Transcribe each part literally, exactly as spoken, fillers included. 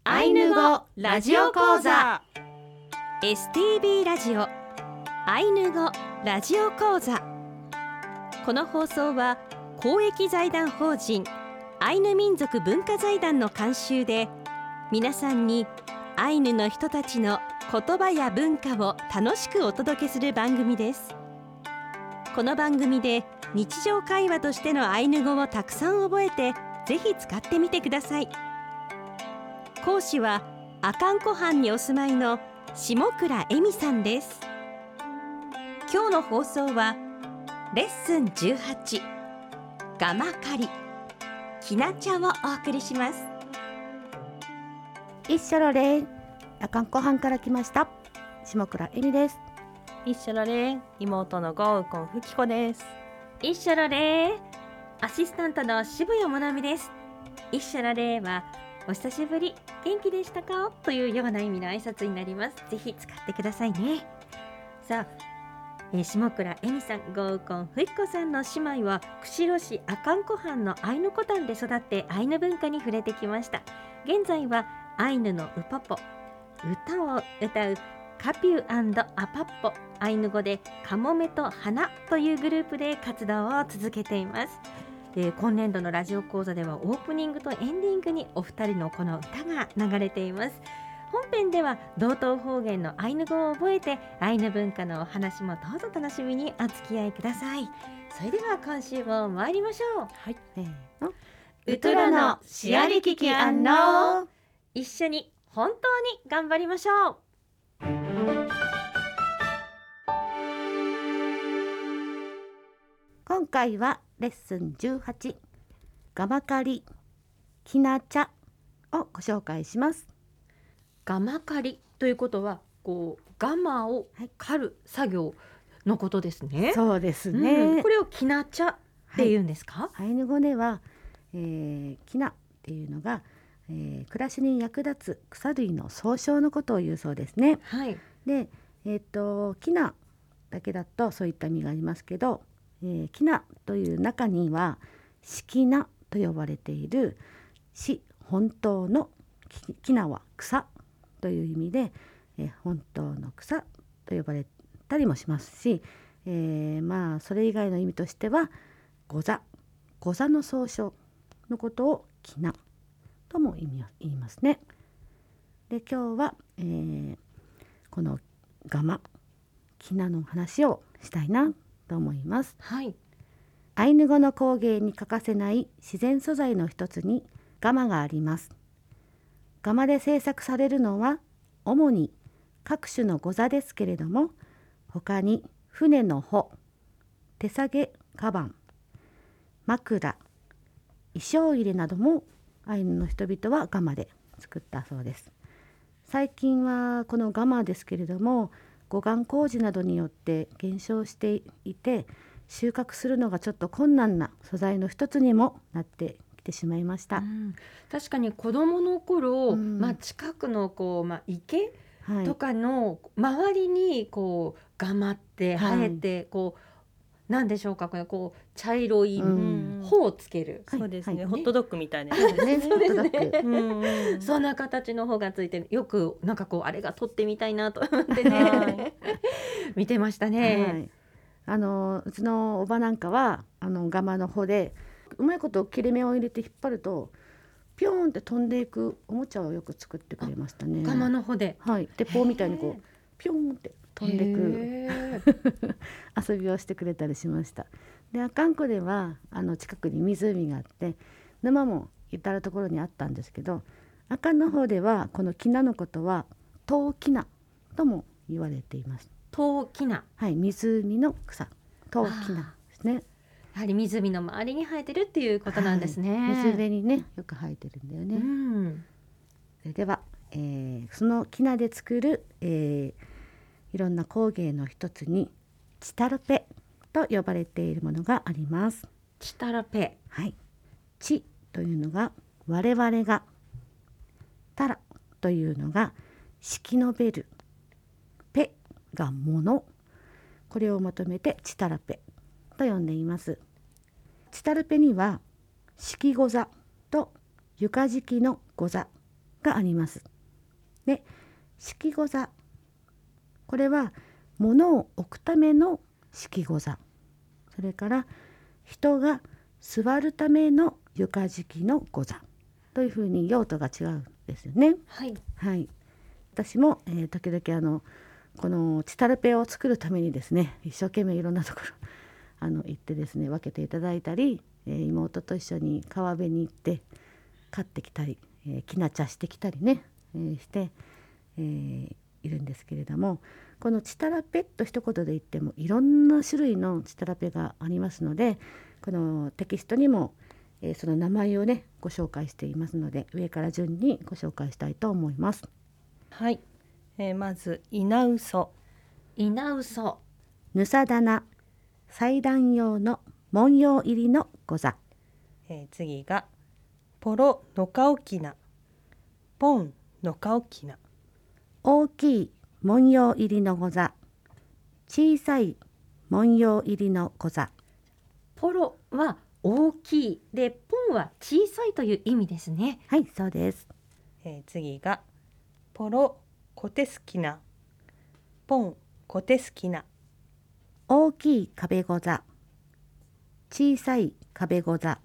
アイヌ語ラジオ講座エスティービー ラジオアイヌ語ラジオ講座。この放送は公益財団法人アイヌ民族文化財団の監修で、皆さんにアイヌの人たちの言葉や文化を楽しくお届けする番組です。この番組で日常会話としてのアイヌ語をたくさん覚えて、ぜひ使ってみてください。講師は阿寒湖畔にお住まいの下倉恵美さんです。今日の放送はレッスンじゅうはち、ガマカリきな茶をお送りします。 いっしょろれん、阿寒湖畔から来ました下倉恵美です。 一緒られん、妹のゴーコンフキコです。 一緒られー、アシスタントの渋谷もなみです。一緒られーはお久しぶり、元気でしたかというような意味の挨拶になります。ぜひ使ってくださいね。さあ、えー、下倉恵美さん、ゴーコンフキコさんの姉妹は釧路市阿寒湖畔のアイヌコタンで育ってアイヌ文化に触れてきました。現在はアイヌのウポポ、歌を歌うカピュー&アパッポ、アイヌ語でカモメと花というグループで活動を続けています。えー、今年度のラジオ講座ではオープニングとエンディングにお二人のこの歌が流れています。本編では道東方言のアイヌ語を覚えて、アイヌ文化のお話もどうぞ楽しみにお付き合いください。それでは今週も参りましょう。 はい、せーの、 ウトラのシアリキキアンノー、一緒に本当に頑張りましょう。 今回はレッスンじゅうはち、ガマカリきな茶をご紹介します。 ガマ刈りということは、こうガマを刈る作業のことですね。 そうですね、 うん、これをきな茶って言うんですか？ はい、アイヌ語では、えー、きなっていうのが、えー、暮らしに役立つ草類の総称のことを言うそうですね。 はい。 で、えー、ときなだけだとそういった意味がありますけど、えー、きなという中にはしきなと呼ばれているし本当のき、きなは草という意味で、えー、本当の草と呼ばれたりもしますし、えー、まあそれ以外の意味としてはござござの総称のことをきなとも意味を言いますね。で、今日は、えー、このガマきなの話をしたいなと思います。 はい。 アイヌ語の工芸に欠かせない自然素材の一つにガマがあります。ガマで制作されるのは主に各種のゴザですけれども、他に船の帆、手提げカバン、枕、衣装入れなどもアイヌの人々はガマで作ったそうです。最近はこのガマですけれども、護岸工事などによって減少していて、収穫するのがちょっと困難な素材の一つにもなってきてしまいました。 うん、確かに子どもの頃、 うん、 まあ、近くのこう、まあ、池はい、 とかの周りにこうガマって生えて、はい、こうなんでしょうか、こう茶色い穂をつける、 うん、そうですね、 はい、 ホットドッグみたいな、 ね、ね、そうですね、 うんうん、そんな形の穂がついて、よくなんかこうあれが取ってみたいなと思ってね、はい、見てましたね。 はい、あのうちのおばなんかはあのガマの穂でうまいこと切れ目を入れて引っ張るとピョーンって飛んでいくおもちゃをよく作ってくれましたね。 ガマの穂で、 はい、鉄砲みたいにこうピョーンって飛んでくる遊びをしてくれたりしました。で、阿寒湖ではあの近くに湖があって沼も至る所にあったんですけど、阿寒の方ではこのきなのことはトウキナとも言われています。 トウキナ、 はい、湖の草、トウキナですね。 やはり湖の周りに生えてるっていうことなんですね。 はい、水辺にねよく生えてるんだよね。うん、それでは、えー、そのきなで作る、えー、いろんな工芸の一つにチタルペと呼ばれているものがあります。 チタルペ、 はい、チというのが我々が、タラというのが式のベル、ペがもの、これをまとめてチタラペと呼んでいます。チタルペには敷ゴザと床敷きのゴザがあります。で、敷御座、これは物を置くための敷御座、それから人が座るための床敷の御座というふうに用途が違うんですよね。 はいはい、私も、えー時々あのこのチタラペを作るためにですね、一生懸命いろんなところあの行ってですね、分けていただいたり、えー妹と一緒に川辺に行って買ってきたり、えー、きな茶してきたりね、えーして、えーいるんですけれども、このチタラペと一言で言ってもいろんな種類のチタラペがありますので、このテキストにも、えーその名前をねご紹介していますので、上から順にご紹介したいと思います。 はい、えーまず稲うそ、 稲うそ、 ぬさ棚、祭壇用の文様入りの御座。 えー次がポロのかおきな、ポンのかおきな、 大きい文様入りの御座、小さい文様入りの御座。 ポロは大きいで、ポンは小さいという意味ですね。 はい、そうです。 えー次がポロコテスキナ、ポンコテスキナ、 大きい壁御座、小さい壁御座。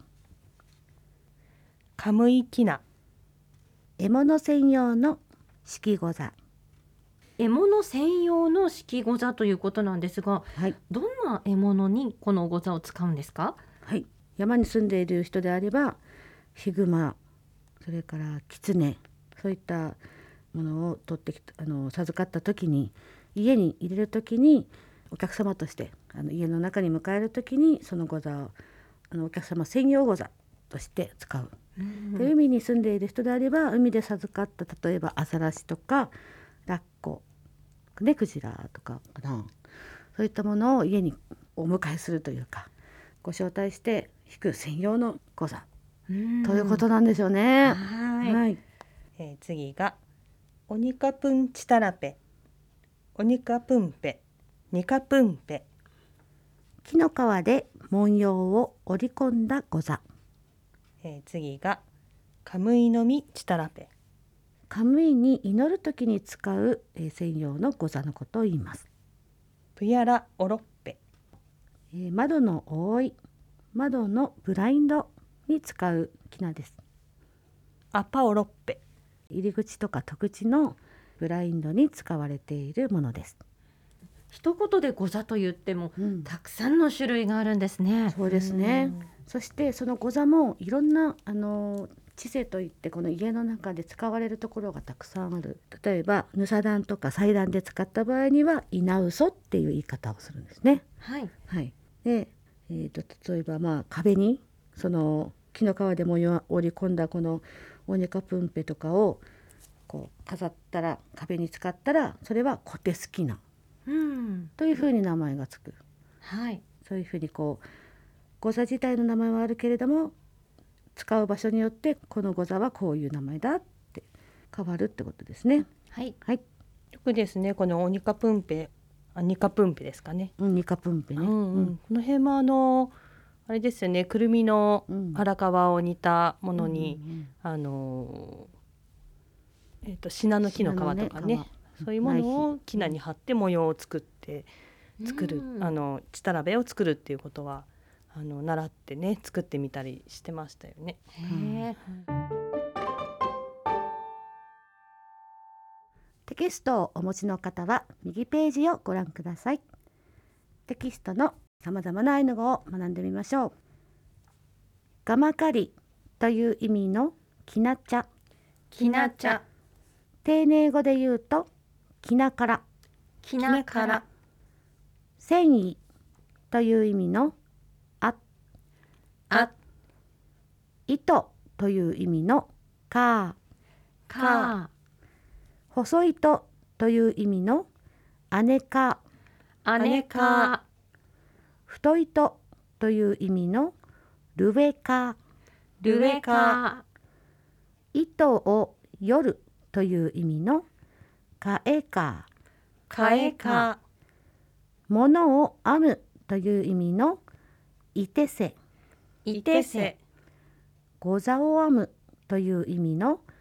カムイキナ、 獲物専用の敷御座。 獲物専用の敷御座ということなんですが、 はい、 どんな獲物にこの御座を使うんですか？ はい、山に住んでいる人であればヒグマ、それからキツネ、そういったものを取ってきたあの授かった時に、家に入れる時にお客様としてあの家の中に迎える時にその御座をあのお客様専用御座として使う。 うんで、海に住んでいる人であれば海で授かった例えばアザラシとかラッコ、ね、クジラとかかな、そういったものを家にお迎えするというか、ご招待して引く専用の御座うんということなんでしょうね。 はいはい、 えー次がオニカプンチタラペ、オニカプンペ、ニカプンペ、 木の皮で文様を織り込んだ御座。 えー次がカムイの実チタラペ、 カムイに祈る時に使う、えー専用の御座のことを言います。 プヤラオロッペ、 えー窓の覆い、窓のブラインドに使う木です。 アパオロッペ、 入り口とか戸口のブラインドに使われているものです。 一言で御座と言ってもうん、 たくさんの種類があるんですね。 そうですね。そしてその御座もいろんなあの知性といってこの家の中で使われるところがたくさんある。例えばぬさ壇とか祭壇で使った場合には稲うそっていう言い方をするんですね。 はい。 はい。で、えー、と例えばまあ壁にその木の皮で模様を織り込んだこのオニカプンペとかをこう飾ったら、壁に使ったらそれはコテスキナうん。 というふうに名前がつく。 はい。 そういうふうにこう御座自体の名前はあるけれども、使う場所によってこの御座はこういう名前だって変わるってことですね。 はい。 はい。 よくですね、このオニカプンペ、あニカプンペですかね。 うん、ニカプンペね。 うんうんこの辺もあのあれですよね、くるみのうん荒皮を煮たものうんに、 うんあのーえっ、とシナノキの皮とかね、 シナのね皮そういうものを木に貼って模様を作って作る、 うんあのチタラベを作るっていうことはあの習ってね作ってみたりしてましたよね。 へえ。 テキストをお持ちの方は右ページをご覧ください。テキストのさまざまなアイヌ語を学んでみましょう。ガマカリという意味のきな茶、 きな茶、 丁寧語で言うときなから。 きなから、 繊維という意味のあ、 あ、 糸という意味のか、 か、 細糸という意味のあねか、 あねか、 太糸という意味のルベか、 ルエか、 糸を夜という意味のかえか、 かえか、 物を編むという意味のいてせ、 いてせ、 御座を編むという意味の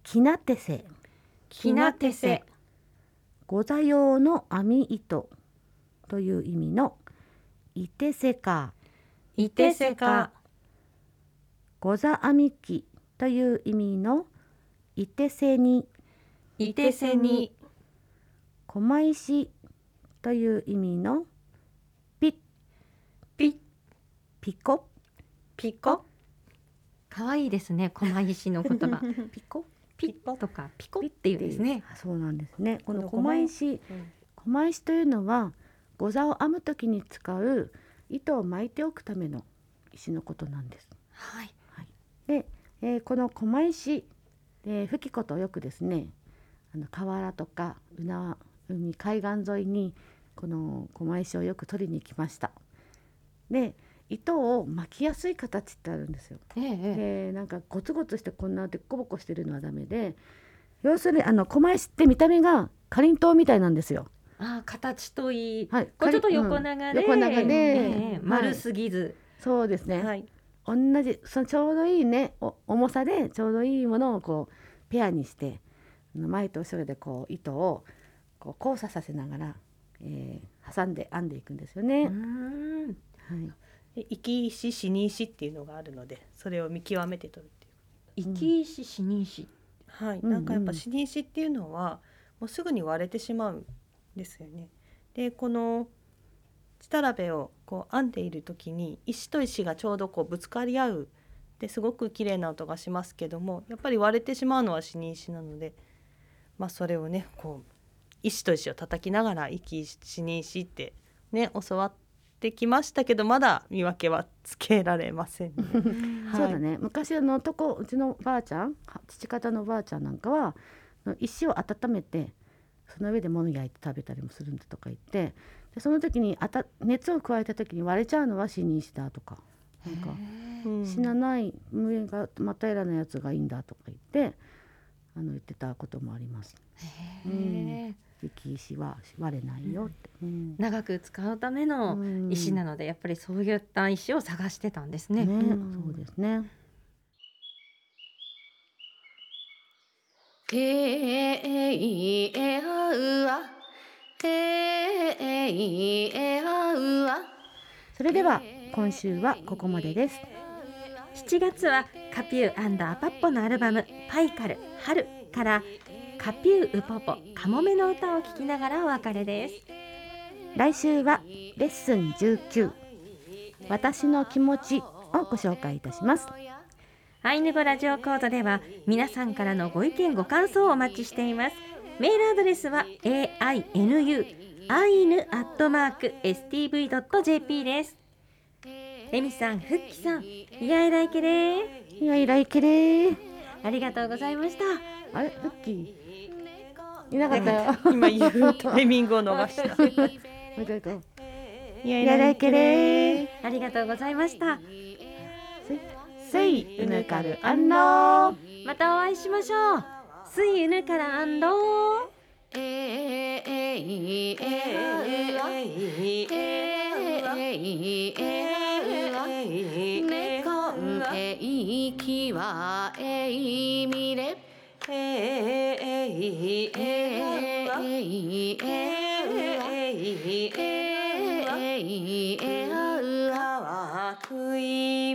きなてせ、 きなてせ、 ご座用の編み糸という意味のいてせか、 いてせか、 ご座編み機という意味のいてせに、 いてせに、 狛石という意味のピッ、 ピッ、 ピコ、 ピコ。かわいいですね、狛石の言葉。ピコ、ピッとかピコっていうですね。 あ、そうなんですね。このこの狛石、狛石というのはご座を編むときに使う糸を巻いておくための石のことなんです。 はい。 はい、で、えーこの狛石、えー、吹き子とよくですね、あの河原とかうな海海岸沿いにこの狛石をよく取りに行きました。で、糸を巻きやすい形ってあるんですよ。 ええ、 で、なんかゴツゴツしてこんなでっこぼこしてるのはダメで、要するにあの狛石って見た目がかりんとうみたいなんですよ。 あ、形といい、 はい、 こうちょっとかり横長で、 うん横長で、 ええはい丸すぎず、 そうですね、 はい。 同じそのちょうどいいねお重さでちょうどいいものをこうペアにして前と後ろでこう糸をこう交差させながら、えー挟んで編んでいくんですようね。 ーん、 はいで生き石、死に石っていうのがあるので、それを見極めて取るっていう。 生き石、死に石。 はい。 うんうんなんかやっぱ死に石っていうのはもうすぐに割れてしまうんですよね。で、このチタラベをこう編んでいる時に石と石がちょうどこうぶつかり合うですごく綺麗な音がしますけども、やっぱり割れてしまうのは死に石なので、まあそれをねこう石と石を叩きながら生き石、死に石ってね教わってきましたけど、まだ見分けはつけられませんね。はいそうだね、昔あのとこうちのばあちゃんは父方のばあちゃんなんかは石を温めてその上で物焼いて食べたりもするんだとか言って、でその時にあた熱を加えた時に割れちゃうのは死に石だとか、なんかうん死なない上が真っ平らなやつがいいんだとか言ってあの言ってたこともあります。 へえ、 生き石は割れないよって、うん長く使うための石なので、やっぱりそういった石を探してたんですね。 ね、 うんそうですね。 えいえあうあえいえあうあ。 それでは今週はここまでです。 しちがつはカピューアパッポのアルバムパイカル春からカピューウポポカモメの歌を聴きながらお別れです。 来週はレッスンじゅうきゅう私の気持ちをご紹介いたします。 アイヌ語ラジオコードでは皆さんからのご意見ご感想をお待ちしています。メールアドレスは エーアイエヌユー アイヌ アットマーク エスティーブイ ドット ジェーピー です。レミさん、フッキさん、いやいらいけれー、 いやいらいけれー。 ありがとうございました。 あれフッキーいなかったよ。 今言うタイミングを逃した。 もう一回行こう。 いやいやいらいけれー。 ありがとうございました。 せいうぬかるあんのー。 またお会いしましょう。スイユヌからアンドー。 えいえあうあえいえあうあねこんえいきわえいみれえいえあうあえいえあうあくい